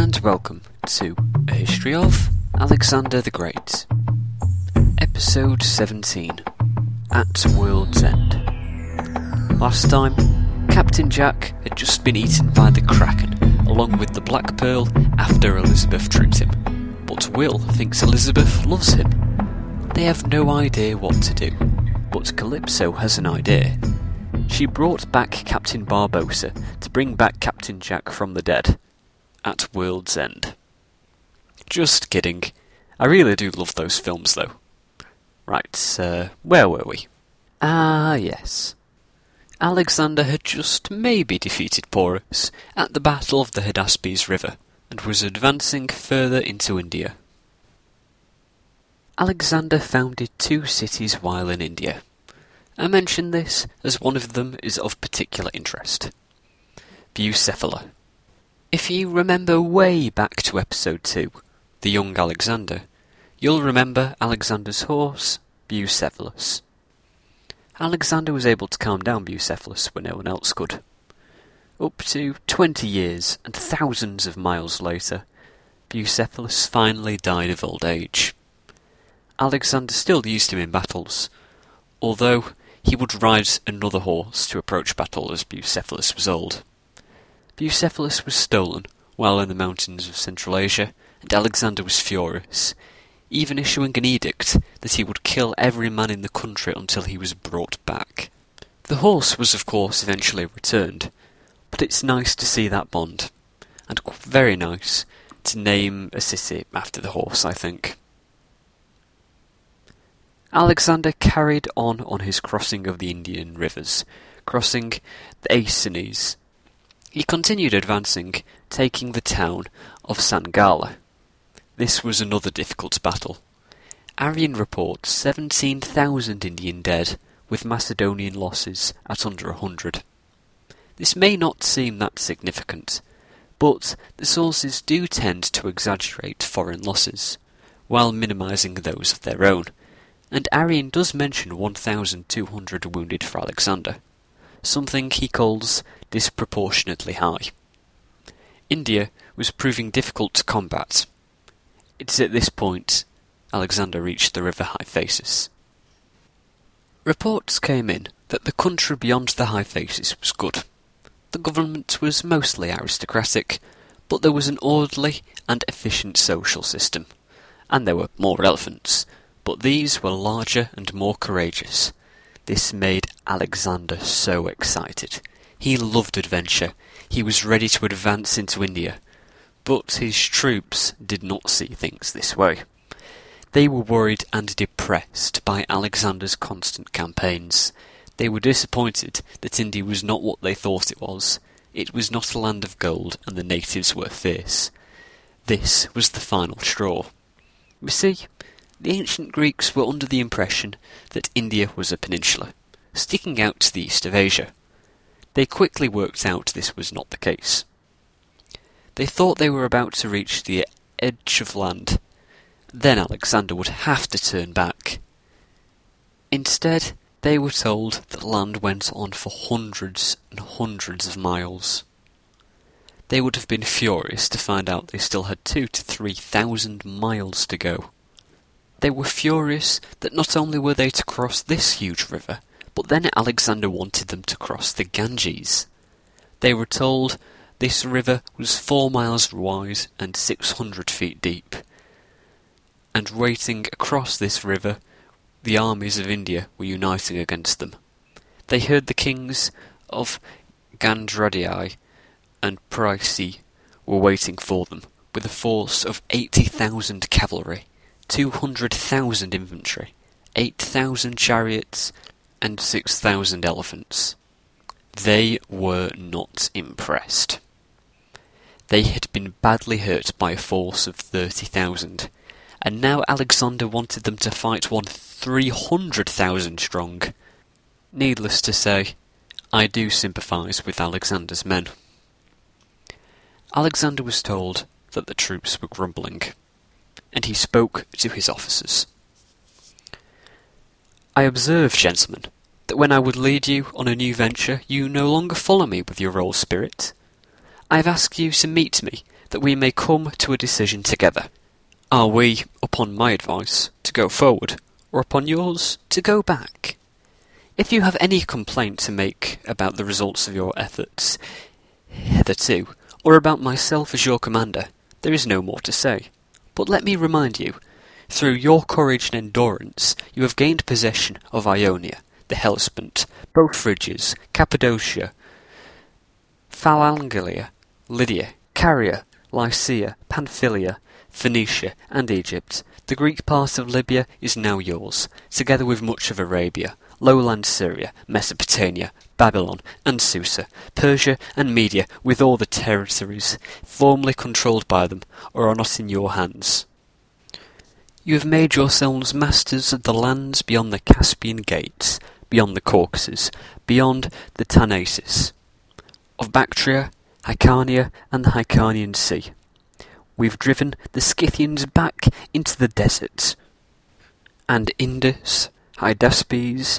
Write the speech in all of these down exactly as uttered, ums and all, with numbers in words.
and welcome to A History of Alexander the Great, Episode seventeen, At World's End. Last time, Captain Jack had just been eaten by the Kraken, along with the Black Pearl, after Elizabeth tricked him. But Will thinks Elizabeth loves him. They have no idea what to do, but Calypso has an idea. She brought back Captain Barbossa to bring back Captain Jack from the dead. At World's End. Just kidding. I really do love those films, though. Right, uh, where were we? Ah, yes. Alexander had just maybe defeated Porus at the Battle of the Hydaspes River, and was advancing further into India. Alexander founded two cities while in India. I mention this as one of them is of particular interest. Bucephala. If you remember way back to episode two, The Young Alexander, you'll remember Alexander's horse, Bucephalus. Alexander was able to calm down Bucephalus when no one else could. Up to twenty years and thousands of miles later, Bucephalus finally died of old age. Alexander still used him in battles, although he would ride another horse to approach battle as Bucephalus was old. Bucephalus was stolen while in the mountains of Central Asia, and Alexander was furious, even issuing an edict that he would kill every man in the country until he was brought back. The horse was of course eventually returned, but it's nice to see that bond, and very nice to name a city after the horse, I think. Alexander carried on on his crossing of the Indian rivers, crossing the Acenes. He continued advancing, taking the town of Sangala. This was another difficult battle. Arrian reports seventeen thousand Indian dead, with Macedonian losses at under a hundred. This may not seem that significant, but the sources do tend to exaggerate foreign losses, while minimising those of their own, and Arrian does mention one thousand two hundred wounded for Alexander, something he calls disproportionately high. India was proving difficult to combat. It is at this point Alexander reached the river Hyphasis. Reports came in that the country beyond the Hyphasis was good. The government was mostly aristocratic, but there was an orderly and efficient social system, and there were more elephants, but these were larger and more courageous. This made Alexander so excited. He loved adventure. He was ready to advance into India. But his troops did not see things this way. They were worried and depressed by Alexander's constant campaigns. They were disappointed that India was not what they thought it was. It was not a land of gold, and the natives were fierce. This was the final straw. You see, the ancient Greeks were under the impression that India was a peninsula, sticking out to the east of Asia. They quickly worked out this was not the case. They thought they were about to reach the edge of land. Then Alexander would have to turn back. Instead, they were told that land went on for hundreds and hundreds of miles. They would have been furious to find out they still had two to three thousand miles to go. They were furious that not only were they to cross this huge river, but then Alexander wanted them to cross the Ganges. They were told this river was four miles wide and six hundred feet deep, and waiting across this river, the armies of India were uniting against them. They heard the kings of Gandhradai and Parisi were waiting for them, with a force of eighty thousand cavalry, two hundred thousand infantry, eight thousand chariots, and six thousand elephants. They were not impressed. They had been badly hurt by a force of thirty thousand, and now Alexander wanted them to fight one three hundred thousand strong. Needless to say, I do sympathise with Alexander's men. Alexander was told that the troops were grumbling, and he spoke to his officers. I observe, gentlemen, that when I would lead you on a new venture, you no longer follow me with your old spirit. I have asked you to meet me, that we may come to a decision together. Are we, upon my advice, to go forward, or upon yours, to go back? If you have any complaint to make about the results of your efforts hitherto, or about myself as your commander, there is no more to say. But let me remind you, through your courage and endurance, you have gained possession of Ionia, the Hellespont, both Phrygias, Cappadocia, Phalangelia, Lydia, Caria, Lycia, Pamphylia, Phoenicia, and Egypt. The Greek part of Libya is now yours, together with much of Arabia, lowland Syria, Mesopotamia, Babylon, and Susa, Persia and Media, with all the territories formerly controlled by them, are not in your hands. You have made yourselves masters of the lands beyond the Caspian Gates, beyond the Caucasus, beyond the Tanasis, of Bactria, Hyrcania, and the Hyrcanian Sea. We've driven the Scythians back into the deserts, and Indus, Hydaspes,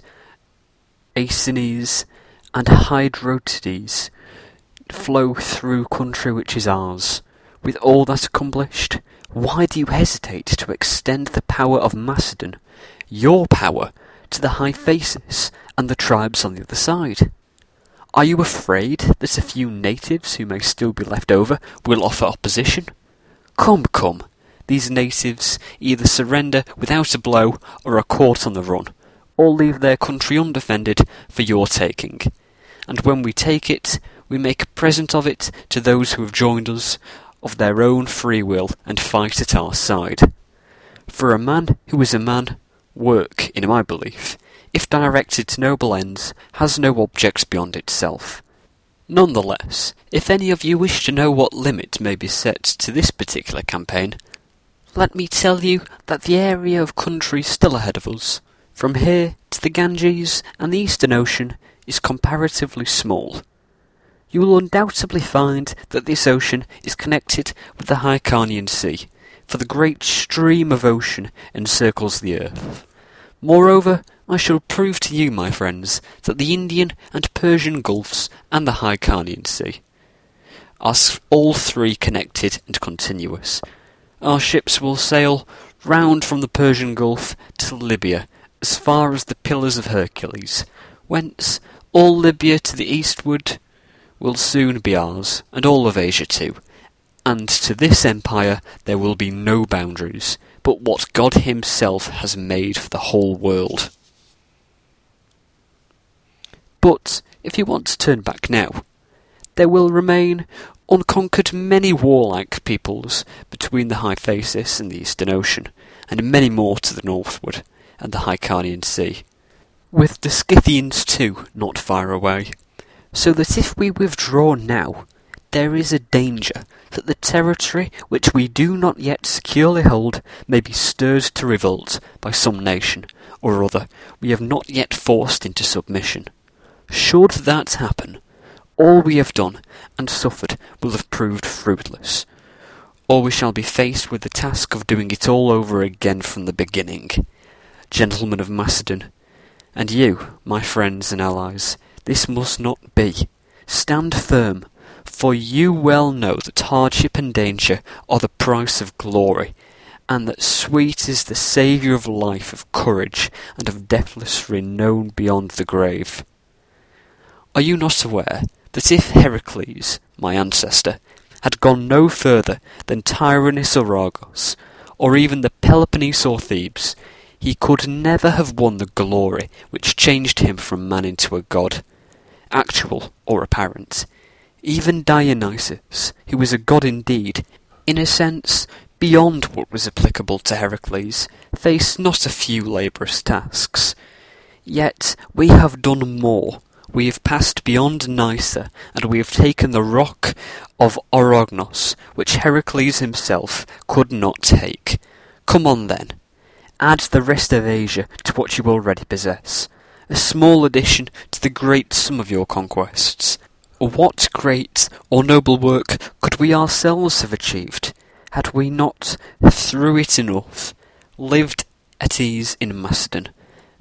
Aeschines, and Hydrotides flow through country which is ours. With all that accomplished, why do you hesitate to extend the power of Macedon, your power, to the Hyphasis and the tribes on the other side? Are you afraid that a few natives who may still be left over will offer opposition? Come, come, these natives either surrender without a blow or are caught on the run, or leave their country undefended for your taking. And when we take it, we make a present of it to those who have joined us of their own free will and fight at our side. For a man who is a man, work, in my belief, if directed to noble ends, has no object beyond itself. Nonetheless, if any of you wish to know what limit may be set to this particular campaign, let me tell you that the area of country still ahead of us, from here to the Ganges and the Eastern Ocean, is comparatively small. You will undoubtedly find that this ocean is connected with the Hyrcanian Sea, for the great stream of ocean encircles the earth. Moreover, I shall prove to you, my friends, that the Indian and Persian Gulfs and the Hyrcanian Sea are all three connected and continuous. Our ships will sail round from the Persian Gulf to Libya, as far as the Pillars of Hercules, whence all Libya to the eastward will soon be ours, and all of Asia too. And to this empire there will be no boundaries, but what God himself has made for the whole world. But if you want to turn back now, there will remain unconquered many warlike peoples between the Hyphasis and the Eastern Ocean, and many more to the northward, and the Hyrcanian Sea, with the Scythians too not far away, so that if we withdraw now, there is a danger that the territory which we do not yet securely hold may be stirred to revolt by some nation or other we have not yet forced into submission. Should that happen, all we have done and suffered will have proved fruitless, or we shall be faced with the task of doing it all over again from the beginning. Gentlemen of Macedon, and you, my friends and allies, this must not be. Stand firm, for you well know that hardship and danger are the price of glory, and that sweet is the saviour of life, of courage, and of deathless renown beyond the grave. Are you not aware that if Heracles, my ancestor, had gone no further than Tyrannus or Argos, or even the Peloponnese or Thebes, he could never have won the glory which changed him from man into a god, actual or apparent? Even Dionysus, who was a god indeed, in a sense beyond what was applicable to Heracles, faced not a few laborious tasks. Yet we have done more. We have passed beyond Nysa, and we have taken the rock of Orognos, which Heracles himself could not take. Come on then, add the rest of Asia to what you already possess, a small addition to the great sum of your conquests. What great or noble work could we ourselves have achieved, had we not, through it enough, lived at ease in Macedon,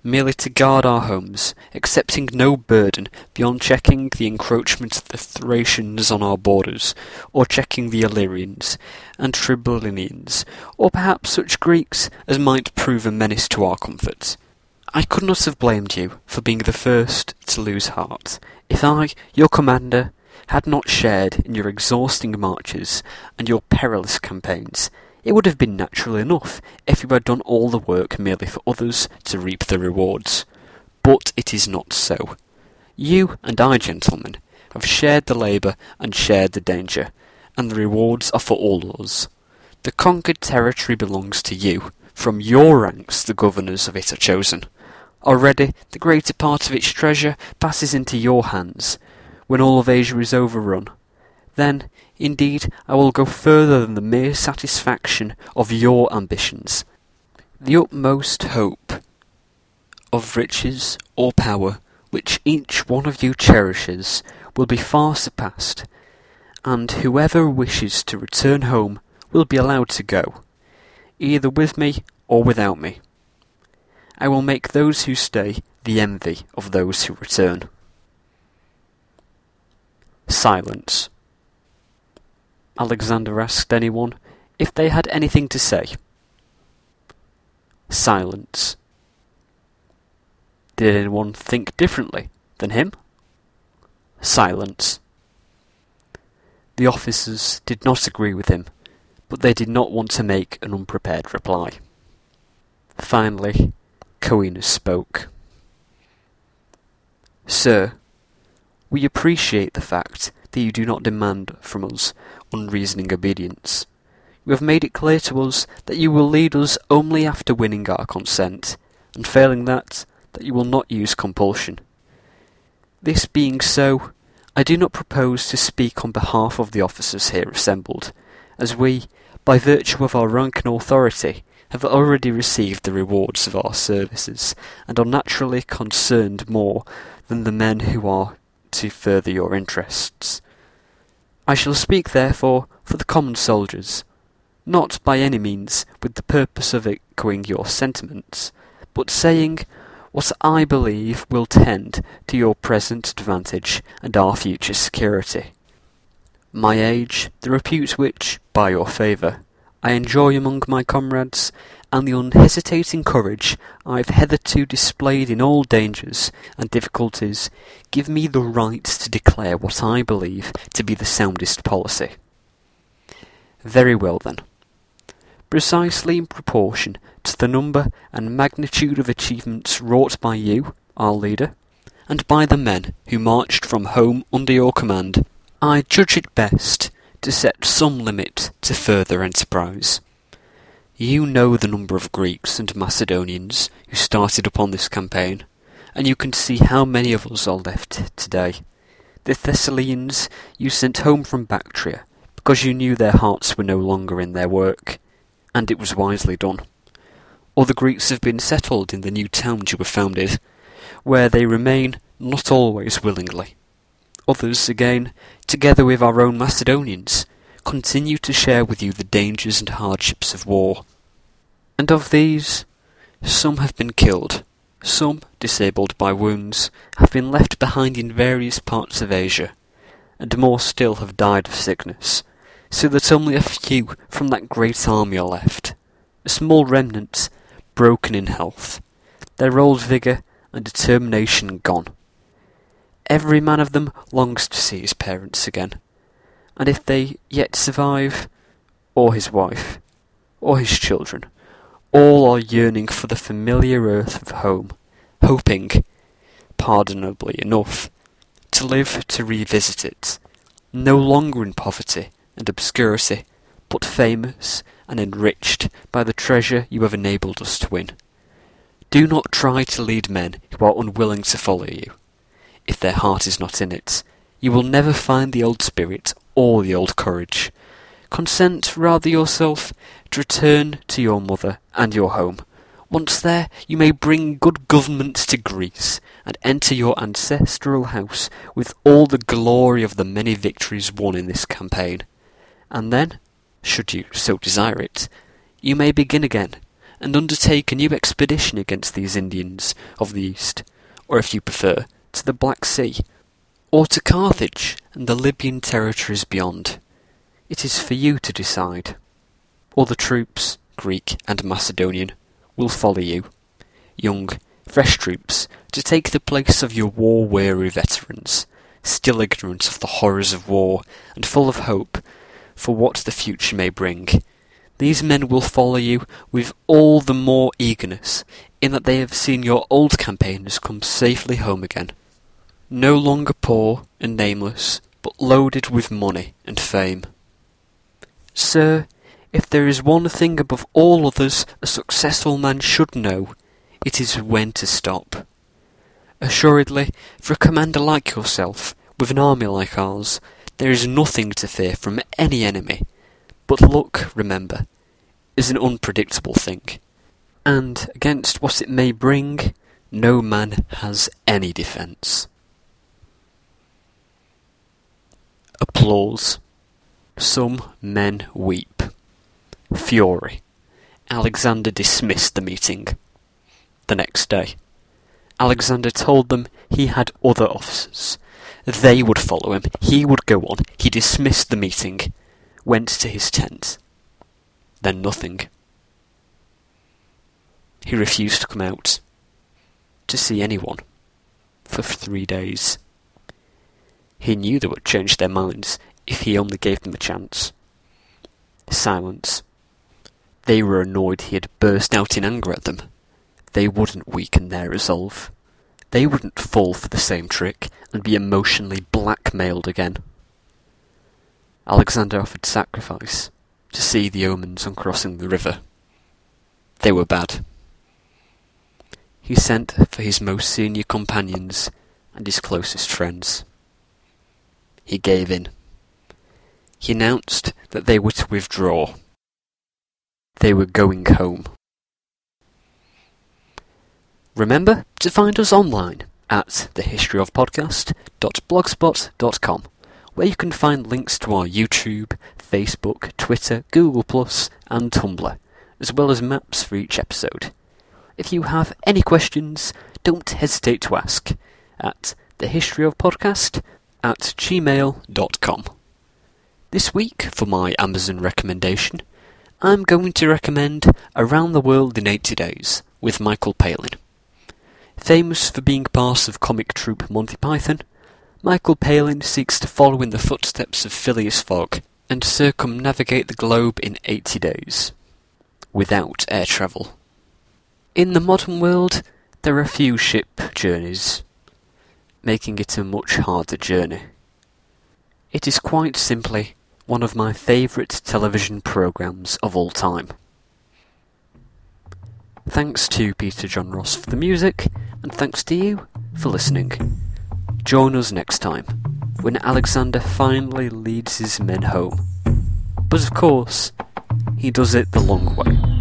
merely to guard our homes, accepting no burden beyond checking the encroachment of the Thracians on our borders, or checking the Illyrians and Tribalinians, or perhaps such Greeks as might prove a menace to our comfort. I could not have blamed you for being the first to lose heart, if I, your commander, had not shared in your exhausting marches and your perilous campaigns. It would have been natural enough if you had done all the work merely for others to reap the rewards. But it is not so. You and I, gentlemen, have shared the labour and shared the danger, and the rewards are for all of us. The conquered territory belongs to you. From your ranks the governors of it are chosen. Already the greater part of its treasure passes into your hands. When all of Asia is overrun, then, indeed, I will go further than the mere satisfaction of your ambitions. The utmost hope of riches or power which each one of you cherishes will be far surpassed, and whoever wishes to return home will be allowed to go, either with me or without me. I will make those who stay the envy of those who return. Silence. Alexander asked anyone if they had anything to say. Silence. Did anyone think differently than him? Silence. The officers did not agree with him, but they did not want to make an unprepared reply. Finally, Coenus spoke. Sir, we appreciate the fact that you do not demand from us unreasoning obedience. You have made it clear to us that you will lead us only after winning our consent, and failing that, that you will not use compulsion. This being so, I do not propose to speak on behalf of the officers here assembled, as we, by virtue of our rank and authority, have already received the rewards of our services, and are naturally concerned more than the men who are to further your interests. I shall speak, therefore, for the common soldiers, not by any means with the purpose of echoing your sentiments, but saying what I believe will tend to your present advantage and our future security. My age, the repute which, by your favour, I enjoy among my comrades, and the unhesitating courage I have hitherto displayed in all dangers and difficulties, give me the right to declare what I believe to be the soundest policy. Very well, then. Precisely in proportion to the number and magnitude of achievements wrought by you, our leader, and by the men who marched from home under your command, I judge it best to set some limit to further enterprise. You know the number of Greeks and Macedonians who started upon this campaign, and you can see how many of us are left today. The Thessalians you sent home from Bactria, because you knew their hearts were no longer in their work, and it was wisely done. Other Greeks have been settled in the new towns you have founded, where they remain not always willingly. Others, again, together with our own Macedonians, continue to share with you the dangers and hardships of war. And of these, some have been killed, some, disabled by wounds, have been left behind in various parts of Asia, and more still have died of sickness, so that only a few from that great army are left, a small remnant, broken in health, their old vigour and determination gone. Every man of them longs to see his parents again, and if they yet survive, or his wife, or his children, all are yearning for the familiar earth of home, hoping, pardonably enough, to live to revisit it, no longer in poverty and obscurity, but famous and enriched by the treasure you have enabled us to win. Do not try to lead men who are unwilling to follow you. If their heart is not in it, you will never find the old spirit or the old courage. Consent rather yourself to return to your mother and your home. Once there, you may bring good government to Greece, and enter your ancestral house with all the glory of the many victories won in this campaign. And then, should you so desire it, you may begin again, and undertake a new expedition against these Indians of the East, or if you prefer, to the Black Sea, or to Carthage and the Libyan territories beyond. It is for you to decide. Or the troops, Greek and Macedonian, will follow you, young, fresh troops, to take the place of your war-weary veterans, still ignorant of the horrors of war and full of hope for what the future may bring. These men will follow you with all the more eagerness in that they have seen your old campaigners come safely home again, no longer poor and nameless, but loaded with money and fame. Sir, if there is one thing above all others a successful man should know, it is when to stop. Assuredly, for a commander like yourself, with an army like ours, there is nothing to fear from any enemy. But luck, remember, is an unpredictable thing, and against what it may bring, no man has any defence. Applause. Some men weep. Fury. Alexander dismissed the meeting. The next day, Alexander told them he had other officers. They would follow him. He would go on. He dismissed the meeting, went to his tent. Then nothing. He refused to come out, to see anyone, for three days. He knew they would change their minds if he only gave them a chance. Silence. They were annoyed he had burst out in anger at them. They wouldn't weaken their resolve. They wouldn't fall for the same trick and be emotionally blackmailed again. Alexander offered sacrifice to see the omens on crossing the river. They were bad. He sent for his most senior companions and his closest friends. He gave in. He announced that they were to withdraw. They were going home. Remember to find us online at the history of podcast dot blogspot dot com, where you can find links to our YouTube, Facebook, Twitter, Google plus, and Tumblr, as well as maps for each episode. If you have any questions, don't hesitate to ask at the history of podcast at gmail dot com. This week, for my Amazon recommendation, I'm going to recommend Around the World in eighty days with Michael Palin. Famous for being part of comic troupe Monty Python, Michael Palin seeks to follow in the footsteps of Phileas Fogg and circumnavigate the globe in eighty days, without air travel. In the modern world, there are few ship journeys, making it a much harder journey. It is quite simply one of my favourite television programmes of all time. Thanks to Peter John Ross for the music, and thanks to you for listening. Join us next time, when Alexander finally leads his men home. But of course, he does it the long way.